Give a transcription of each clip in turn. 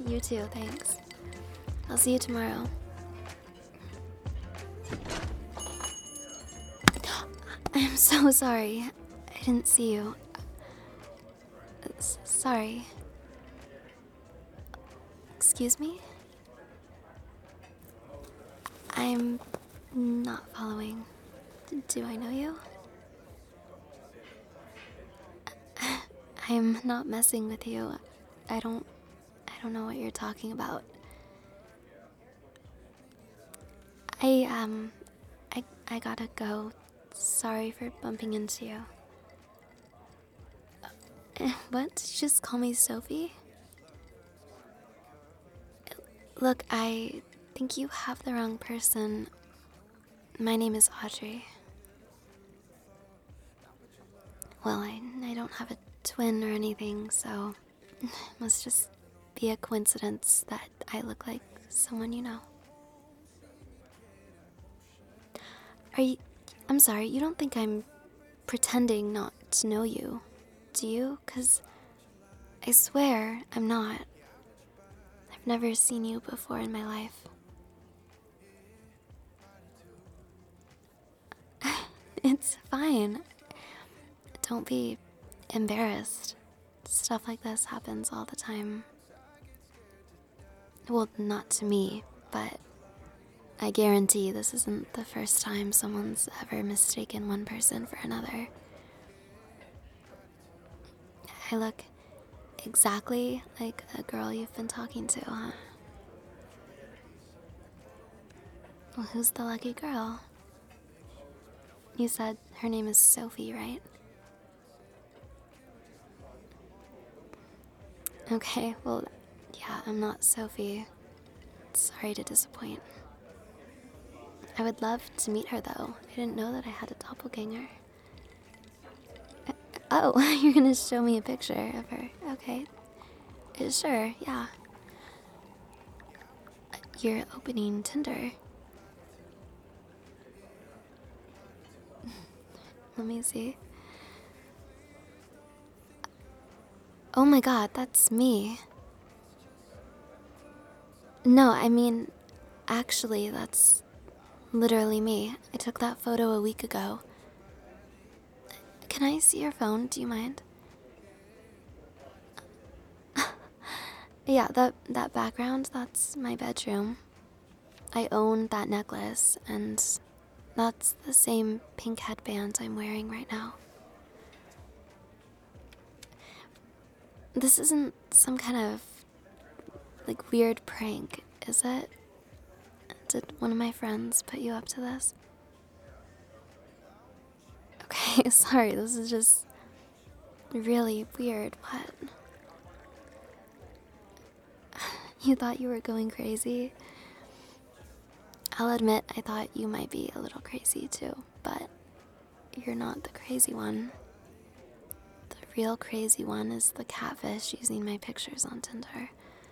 You too, thanks. I'll see you tomorrow. I'm so sorry. I didn't see you. Sorry. Excuse me? I'm not following. Do I know you? I'm not messing with you. I don't know what you're talking about. I gotta go. Sorry for bumping into you. What? Did you just call me Sophie? Look, I think you have the wrong person. My name is Audrey. Well, I don't have a twin or anything, so it must just be a coincidence that I look like someone you know. I'm sorry, you don't think I'm pretending not to know you, do you? 'Cause I swear I'm not. I've never seen you before in my life. It's fine. Don't be embarrassed. Stuff like this happens all the time. Well, not to me, but I guarantee this isn't the first time someone's ever mistaken one person for another. I look exactly like a girl you've been talking to, huh? Well, who's the lucky girl? You said her name is Sophie, right? Okay, well, yeah, I'm not Sophie. Sorry to disappoint. I would love to meet her, though. I didn't know that I had a doppelganger. Oh, you're gonna show me a picture of her. Okay. Sure, yeah. You're opening Tinder. Let me see. Oh my god, that's me. No, I mean, actually, that's literally me. I took that photo a week ago. Can I see your phone? Do you mind? Yeah, that background, that's my bedroom. I own that necklace, and that's the same pink headband I'm wearing right now. This isn't some kind of, like, weird prank, is it? Did one of my friends put you up to this? Okay, sorry, this is just really weird. What? You thought you were going crazy? I'll admit I thought you might be a little crazy too, but you're not the crazy one. The real crazy one is the catfish using my pictures on Tinder.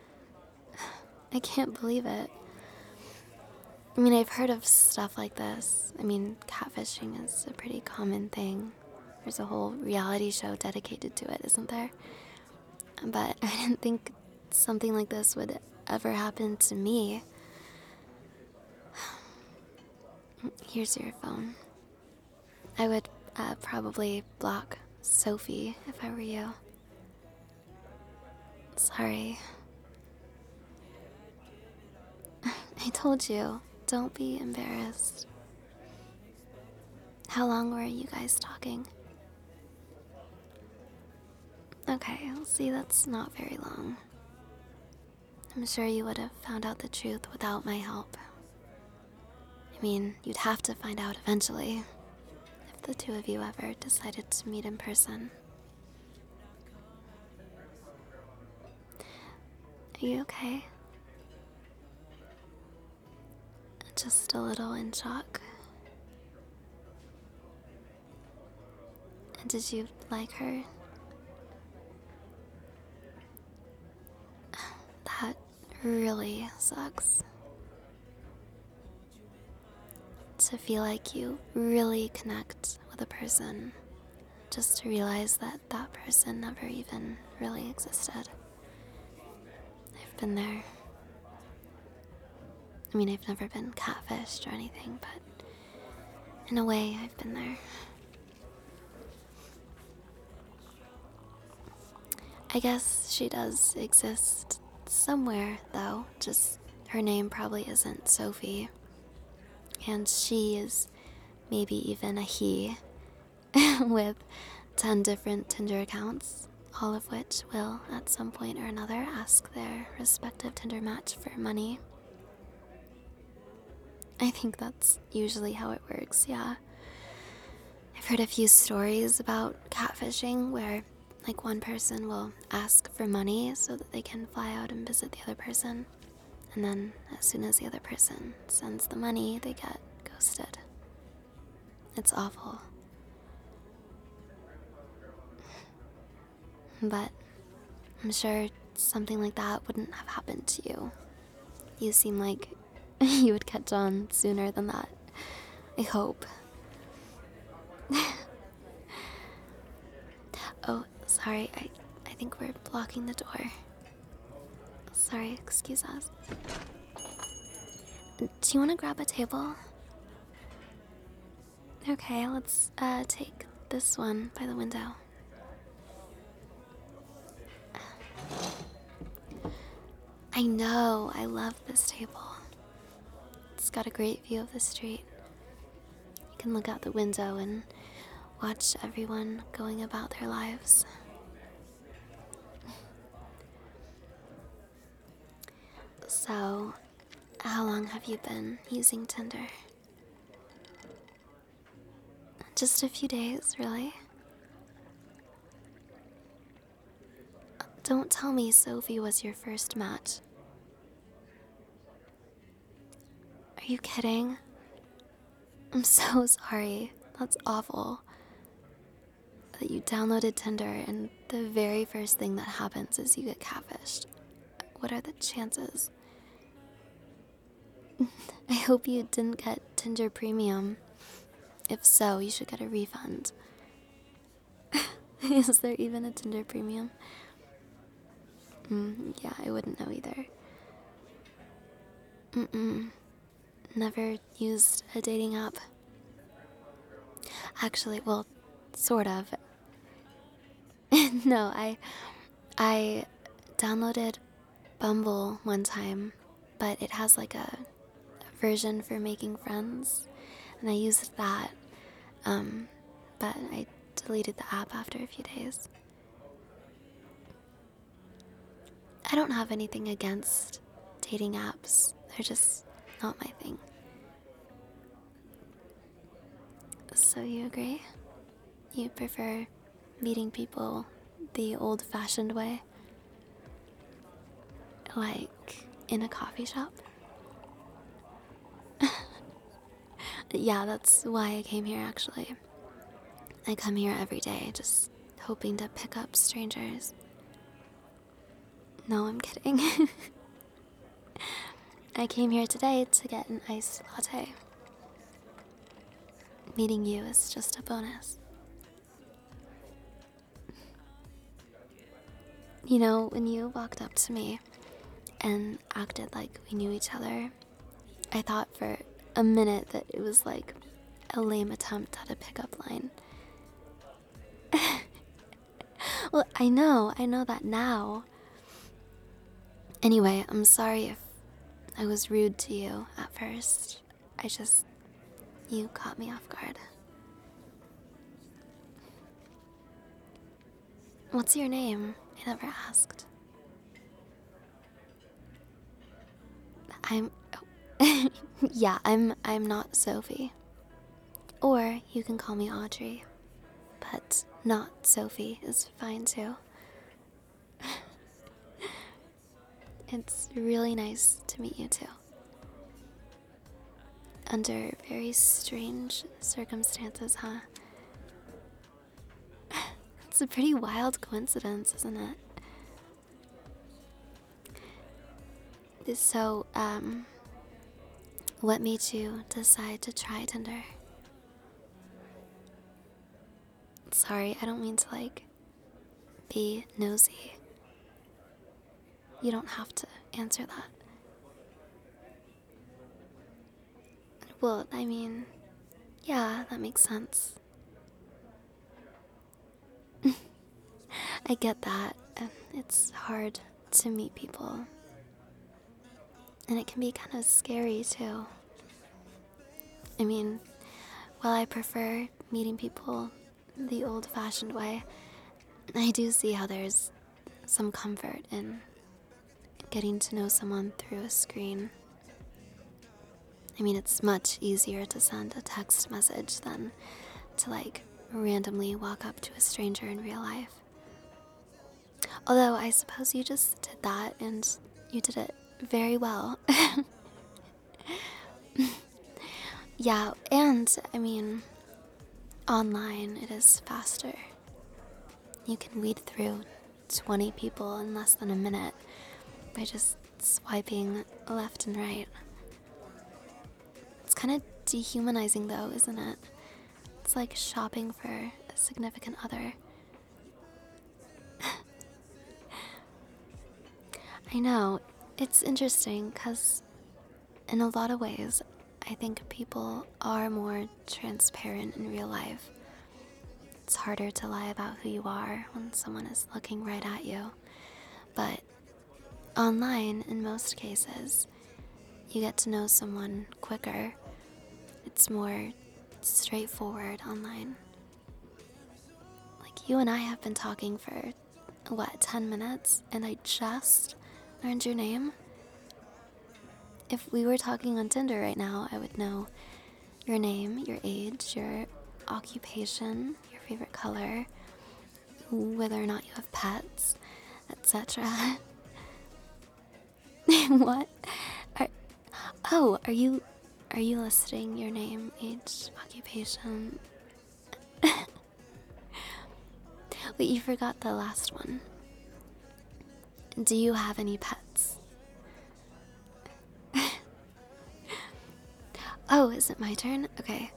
I can't believe it. I mean, I've heard of stuff like this. I mean, catfishing is a pretty common thing. There's a whole reality show dedicated to it, isn't there? But I didn't think something like this would ever happen to me. Here's your phone. I would probably block Sophie if I were you. Sorry. I told you, don't be embarrassed. How long were you guys talking? Okay, I'll see, that's not very long. I'm sure you would have found out the truth without my help. I mean, you'd have to find out eventually, if the two of you ever decided to meet in person. Are you okay? Just a little in shock. And did you like her? That really sucks. To feel like you really connect with a person, just to realize that that person never even really existed. I've been there. I mean, I've never been catfished or anything, but in a way, I've been there. I guess she does exist somewhere, though, just her name probably isn't Sophie. And she is maybe even a he with 10 different Tinder accounts, all of which will, at some point or another, ask their respective Tinder match for money. I think that's usually how it works, yeah. I've heard a few stories about catfishing where, like, one person will ask for money so that they can fly out and visit the other person. And then, as soon as the other person sends the money, they get ghosted. It's awful. But I'm sure something like that wouldn't have happened to you. You seem like you would catch on sooner than that. I hope. Oh, sorry, I think we're blocking the door. Sorry, excuse us. Do you want to grab a table? Okay, let's take this one by the window. I know, I love this table. It's got a great view of the street. You can look out the window and watch everyone going about their lives. So, how long have you been using Tinder? Just a few days, really? Don't tell me Sophie was your first match. Are you kidding? I'm so sorry. That's awful. That you downloaded Tinder and the very first thing that happens is you get catfished. What are the chances? I hope you didn't get Tinder Premium. If so, you should get a refund. Is there even a Tinder Premium? Yeah, I wouldn't know either. Never used a dating app. Actually, well, sort of. No, I downloaded Bumble one time, but it has like a version for making friends, and I used that. But I deleted the app after a few days. I don't have anything against dating apps. They're just not my thing. So you agree? You prefer meeting people the old-fashioned way? Like in a coffee shop? Yeah, that's why I came here actually. I come here every day just hoping to pick up strangers. No, I'm kidding. I came here today to get an iced latte. Meeting you is just a bonus. You know, when you walked up to me and acted like we knew each other, I thought for a minute that it was like a lame attempt at a pickup line. Well, I know that now. Anyway, I'm sorry if I was rude to you at first. You caught me off guard. What's your name? I never asked. Yeah, I'm not Sophie. Or you can call me Audrey. But not Sophie is fine too. It's really nice to meet you too. Under very strange circumstances, huh? It's a pretty wild coincidence, isn't it? So, what made you decide to try Tinder? Sorry, I don't mean to, be nosy. You don't have to answer that. Well, I mean, yeah, that makes sense. I get that. It's hard to meet people. And it can be kind of scary too. I mean, while I prefer meeting people the old fashioned way, I do see how there's some comfort in getting to know someone through a screen. I mean, it's much easier to send a text message than to, like, randomly walk up to a stranger in real life. Although, I suppose you just did that and you did it very well. Yeah, and I mean, online it is faster. You can weed through 20 people in less than a minute by just swiping left and right. It's kind of dehumanizing though, isn't it? It's like shopping for a significant other. I know, it's interesting because in a lot of ways, I think people are more transparent in real life. It's harder to lie about who you are when someone is looking right at you. But online, in most cases, you get to know someone quicker. It's more straightforward online. Like, you and I have been talking for, what, 10 minutes? And I just learned your name? If we were talking on Tinder right now, I would know your name, your age, your occupation, your favorite color, whether or not you have pets, etc. What? Are, are you listing your name, age, occupation? Wait, you forgot the last one. Do you have any pets? Oh, is it my turn? Okay.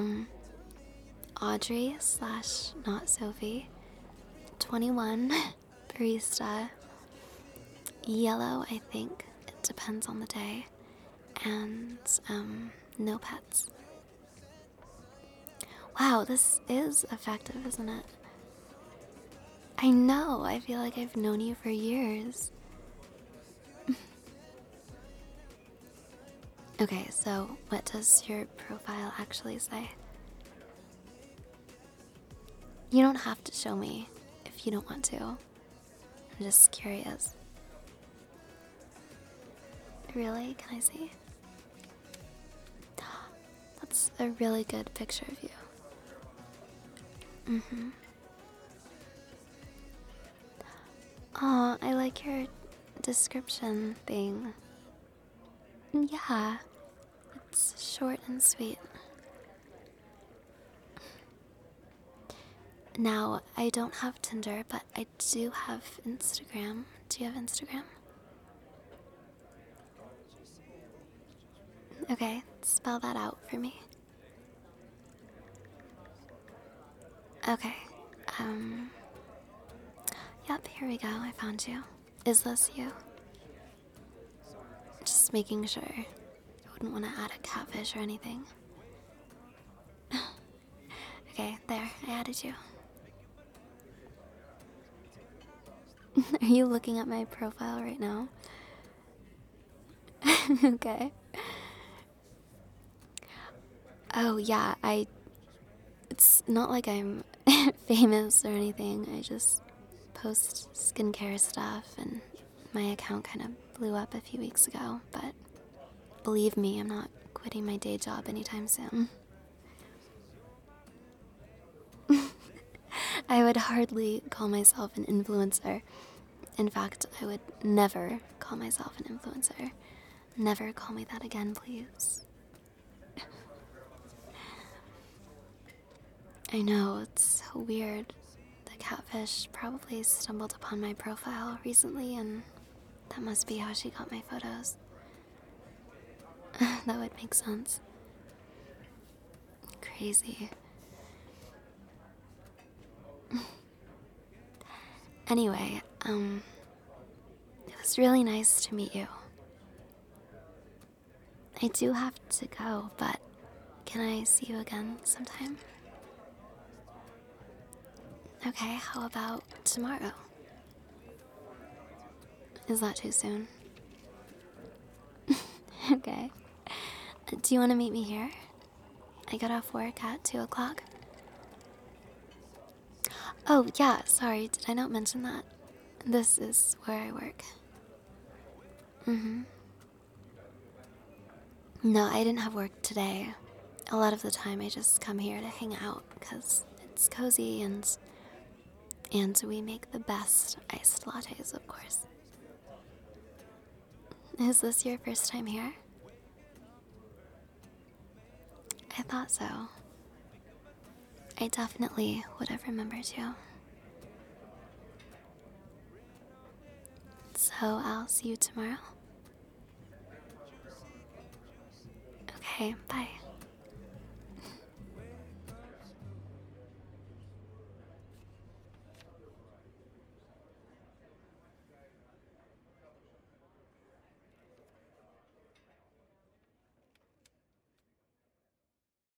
Audrey slash not Sophie, 21, barista, yellow, I think. It depends on the day. And, no pets. Wow, this is effective, isn't it? I know, I feel like I've known you for years. Okay, so what does your profile actually say? You don't have to show me if you don't want to. I'm just curious. Really? Can I see? That's a really good picture of you. Oh, I like your description thing. Yeah, it's short and sweet. Now, I don't have Tinder, but I do have Instagram. Do you have Instagram? Okay, spell that out for me. Okay, yep, here we go, I found you. Is this you? Just making sure. I wouldn't want to add a catfish or anything. Okay, there, I added you. Are you looking at my profile right now? Okay. Oh, yeah, it's not like I'm famous or anything. I just post skincare stuff, and my account kind of blew up a few weeks ago, but believe me, I'm not quitting my day job anytime soon. I would hardly call myself an influencer. In fact, I would never call myself an influencer. Never call me that again, please. I know, it's so weird. The catfish probably stumbled upon my profile recently, and that must be how she got my photos. That would make sense. Crazy. Anyway, was really nice to meet you. I do have to go, but can I see you again sometime? Okay, how about tomorrow? Is that too soon? Okay. Do you want to meet me here? I get off work at 2 o'clock. Oh, yeah, sorry, did I not mention that? This is where I work. No, I didn't have work today. A lot of the time I just come here to hang out because it's cozy and we make the best iced lattes, of course. Is this your first time here? I thought so. I definitely would have remembered you. So I'll see you tomorrow. Okay, bye.